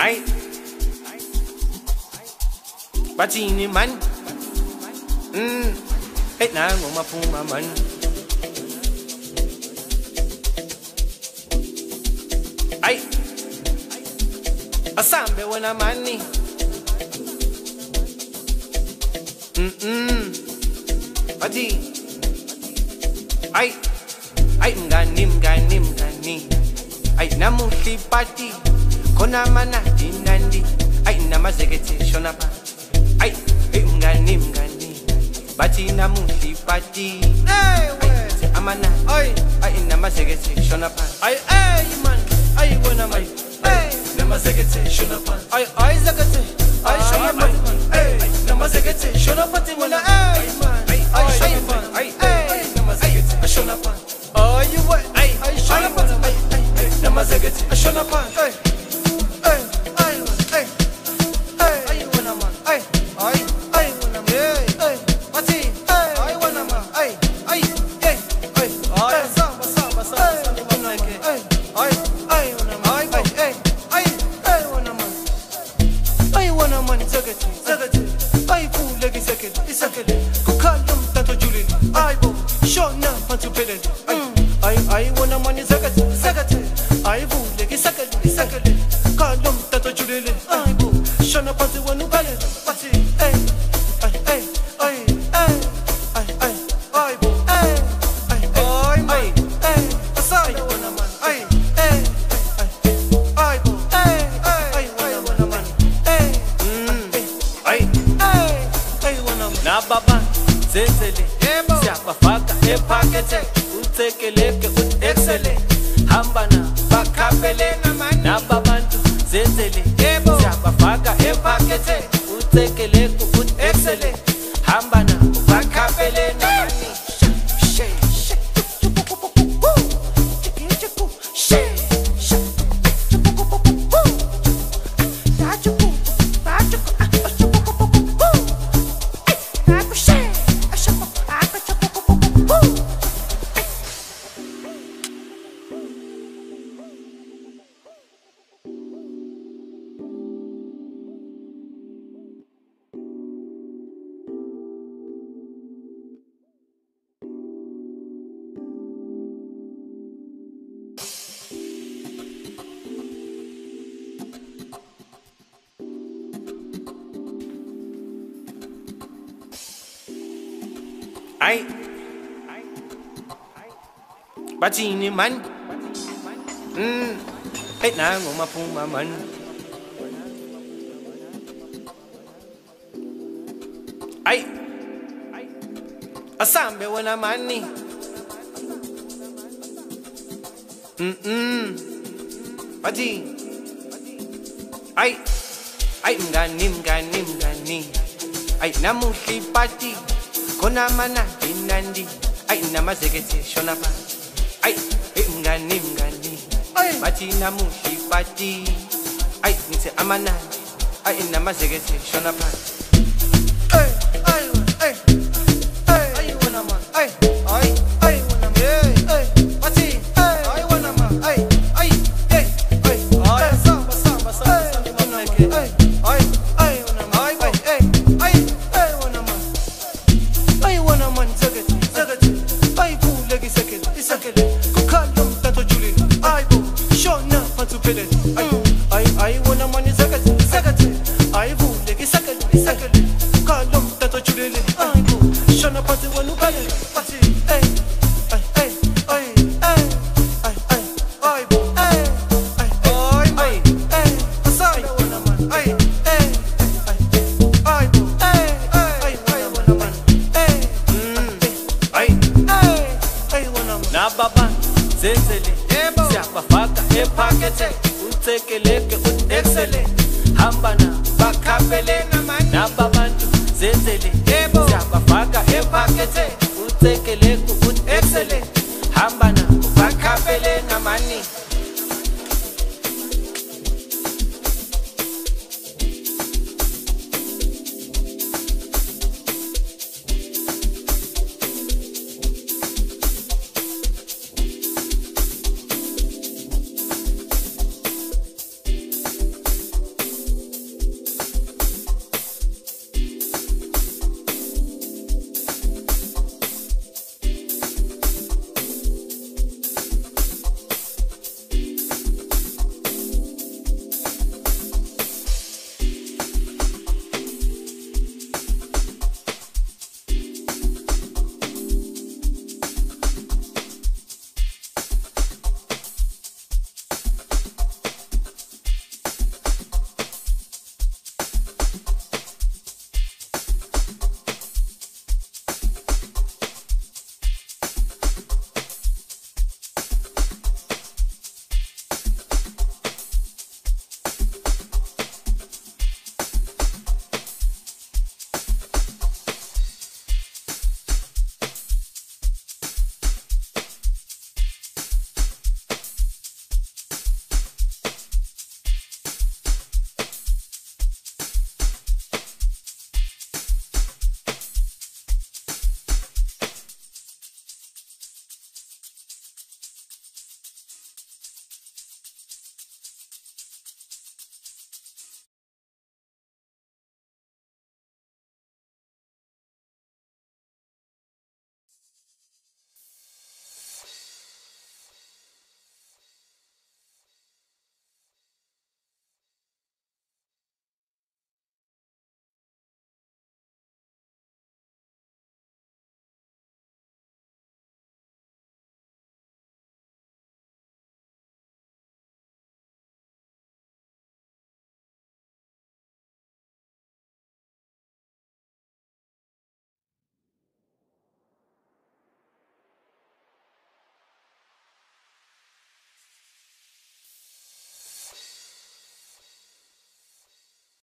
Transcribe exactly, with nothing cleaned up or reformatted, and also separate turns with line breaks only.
Ay, batini man. Mm, hey na ngumapuma man. Ay, asambe wana mani. Mm mm, bati. Ay, ay mgani mgani mgani. Ay namuhli pati. Kona mana dinandi. Ay namazegete shonapa. Ay, ay mgani mgani. Bati namuhli pati. Ay, amana. Ay, ay namazegete shonapa. Ay, ay man. Ay wana man. Ay namazegete shonapa. Ay, ay zagate. Ay shonapa. Ay namazegete shonapa wana. Ay man. Ay, ay man. Ay, ay namazegete shonapa. Ay you what? Ay, ay shonapa. Ay, ay namazegete shonapa. Ay. Ay, batini man. Mm, hey na ngumapuma man. Ay, asambe wana mani. Mm mm, bati. Ay, ay mgani mgani mgani. Ay namuhli pati. Kona mana dinandi. Ay namazegete shonapa. Ay, ay mgani mgani. Ay bati namuhli pati. Ay nite amana. Ay namazegete shonapa. Ay, ay, ay, ay, ay wana man. Ay, ay, ay wana man. Ay, bati. Ay wana man. Ay, ay, ay, ay. Ay samba samba samba samba wana man. Ay, ay, ay wana man. Ay, ay, ay, ay wana man. Ay wana man zagate zagate. Ay bulegi sekele isekele. Kukalum tanto julin. Ay bo shona patu pele. Ay, ay, ay wana man zagate zagate. Ay bulegi sekele isekele. Kukalum tanto julin. Ay bo shona patu wanu pele. Pati ay ay ay ay ay ay ay ay bo ay ay ay ay ay. Asay wana man. Ay ay ay ay bo ay ay ay wana man. Nababa zenzele siyabafaka ephakethe uthekeleke uexele hambana bakhapele nababantu zenzele siyabafaka ephakethe uthekeleke